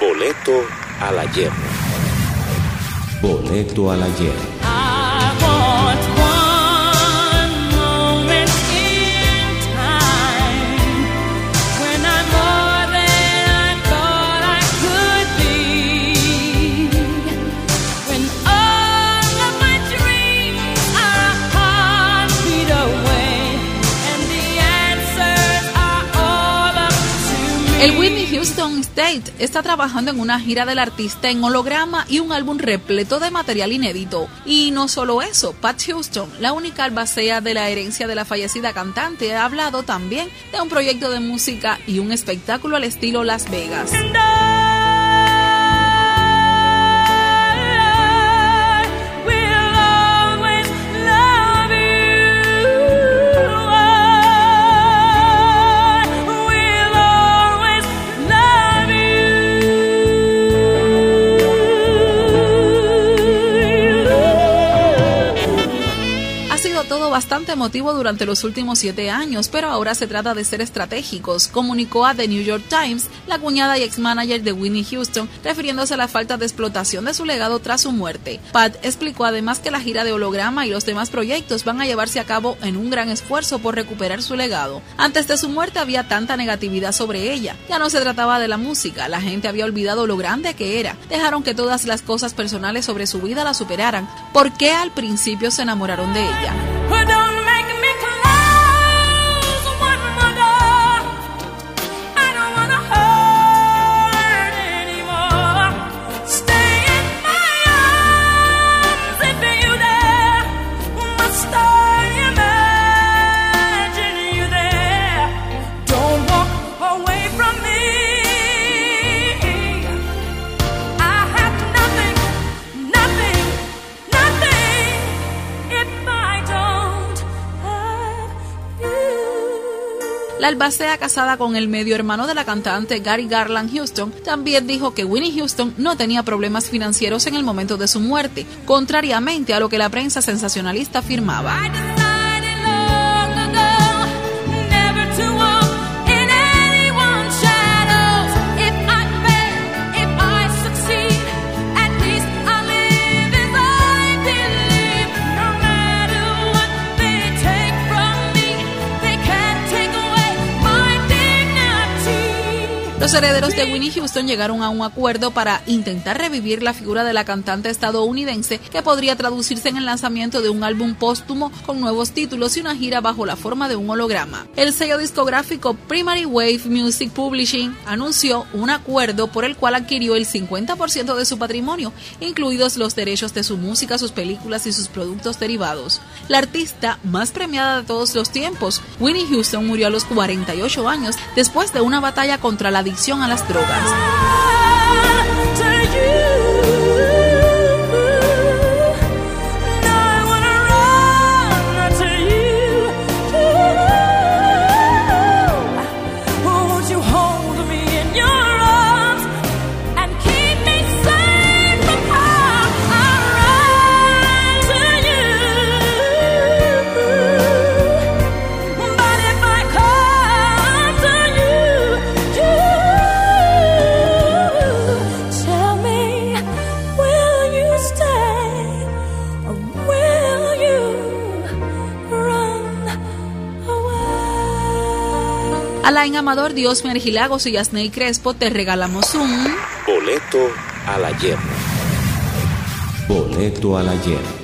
Boleto al ayer. Boleto al ayer. El Whitney Houston State está trabajando en una gira del artista en holograma y un álbum repleto de material inédito. Y no solo eso, Pat Houston, la única albacea de la herencia de la fallecida cantante, ha hablado también de un proyecto de música y un espectáculo al estilo Las Vegas. Todo bastante emotivo durante los últimos 7 años, pero ahora se trata de ser estratégicos, comunicó a The New York Times la cuñada y ex-manager de Whitney Houston, refiriéndose a la falta de explotación de su legado tras su muerte. Pat explicó además que la gira de holograma y los demás proyectos van a llevarse a cabo en un gran esfuerzo por recuperar su legado. Antes de su muerte había tanta negatividad sobre ella, ya no se trataba de la música, la gente había olvidado lo grande que era, dejaron que todas las cosas personales sobre su vida la superaran. ¿Por qué al principio se enamoraron de ella? La albacea, casada con el medio hermano de la cantante Gary Garland Houston, también dijo que Whitney Houston no tenía problemas financieros en el momento de su muerte, contrariamente a lo que la prensa sensacionalista afirmaba. Los herederos de Whitney Houston llegaron a un acuerdo para intentar revivir la figura de la cantante estadounidense, que podría traducirse en el lanzamiento de un álbum póstumo con nuevos títulos y una gira bajo la forma de un holograma. El sello discográfico Primary Wave Music Publishing anunció un acuerdo por el cual adquirió el 50% de su patrimonio, incluidos los derechos de su música, sus películas y sus productos derivados. La artista más premiada de todos los tiempos, Whitney Houston, murió a los 48 años después de una batalla contra la adicción a las drogas. Alain Amador, Diosmi Argilagos y Yasney Crespo, te regalamos un boleto al ayer. Boleto al ayer.